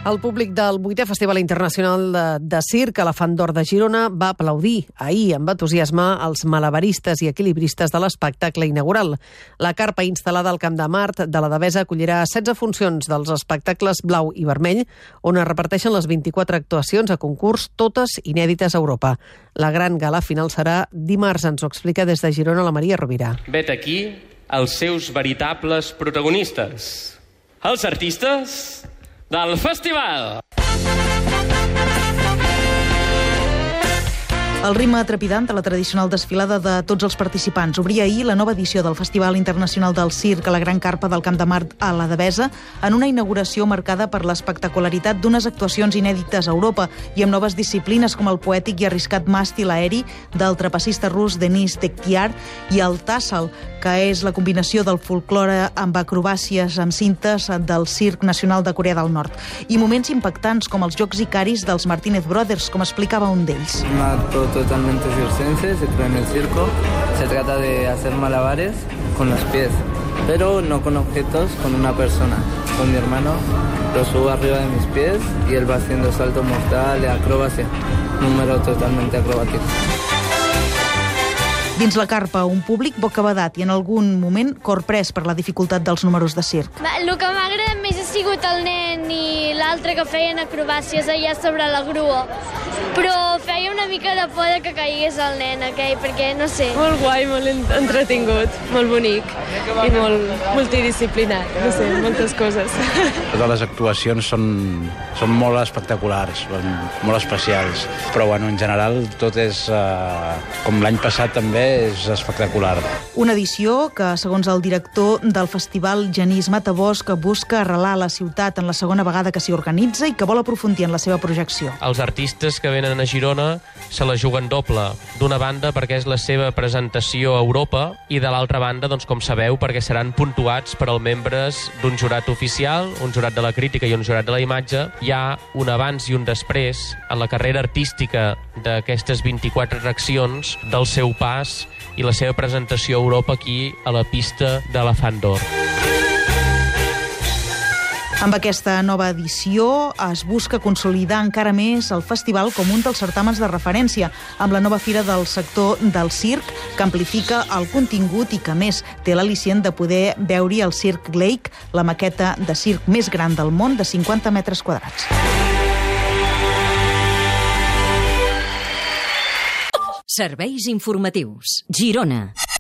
El públic del 8è Festival Internacional de Circ a la Font d'Or de Girona va aplaudir ahir amb entusiasme els malabaristes i equilibristes de l'espectacle inaugural. La carpa instal·lada al Camp de Mart de la Devesa acollirà 16 funcions dels espectacles Blau i Vermell, on es reparteixen les 24 actuacions a concurs, totes inèdites a Europa. La gran gala final serà dimarts, ens ho explica des de Girona la Maria Rovira. Vet aquí els seus veritables protagonistes, els artistes del festival. El ritme trepidant de la tradicional desfilada de tots els participants obria ahir la nova edició del Festival Internacional del Circ a la Gran Carpa del Camp de Mart a la Devesa, en una inauguració marcada per l'espectacularitat d'unes actuacions inèdites a Europa i amb noves disciplines com el poètic i arriscat màstil aeri del trapecista rus Denis Tekhtiar i el Tassel, que és la combinació del folklore amb acrobàcies amb cintes del Circ Nacional de Corea del Nord. I moments impactants com els jocs icaris dels Martínez Brothers, com explicava un d'ells. Totalmente circense, se crea en el circo. Se trata de hacer malabares con los pies, pero no con objetos, con una persona. Con mi hermano lo subo arriba de mis pies y él va haciendo salto mortal, acrobacia, número totalmente acrobático. Dins la carpa, un públic bocabadat i en algun moment corprès per la dificultat dels números de circ. El que m'ha agradat més ha sigut el nen i l'altre que feien acrobàcies allà sobre la grua. Però feia una mica de por que caigués el nen aquell, perquè no sé. Molt guai, molt entretingut, molt bonic i molt multidisciplinat, no sé, moltes coses. Totes les actuacions són molt espectaculars, molt especials, però bueno, en general tot és, com l'any passat també, és espectacular. Una edició que, segons el director del festival, Genís Matabosc, busca arrelar la ciutat en la segona vegada que s'hi organitza i que vol aprofundir en la seva projecció. Els artistes que venen a Girona se la juguen doble. D'una banda, perquè és la seva presentació a Europa, i de l'altra banda, doncs, com sabeu, perquè seran puntuats per als membres d'un jurat oficial, un jurat de la crítica i un jurat de la imatge. Hi ha un abans i un després en la carrera artística d'aquestes 24 atraccions, del seu pas i la seva presentació a Europa aquí a la pista de la Font d'Or. Amb aquesta nova edició es busca consolidar encara més el festival com un dels certàmens de referència, amb la nova fira del sector del circ, que amplifica el contingut i que, més, té l'al·licient de poder veure el Circ Lake, la maqueta de circ més gran del món, de 50 metres quadrats. Serveis informatius. Girona.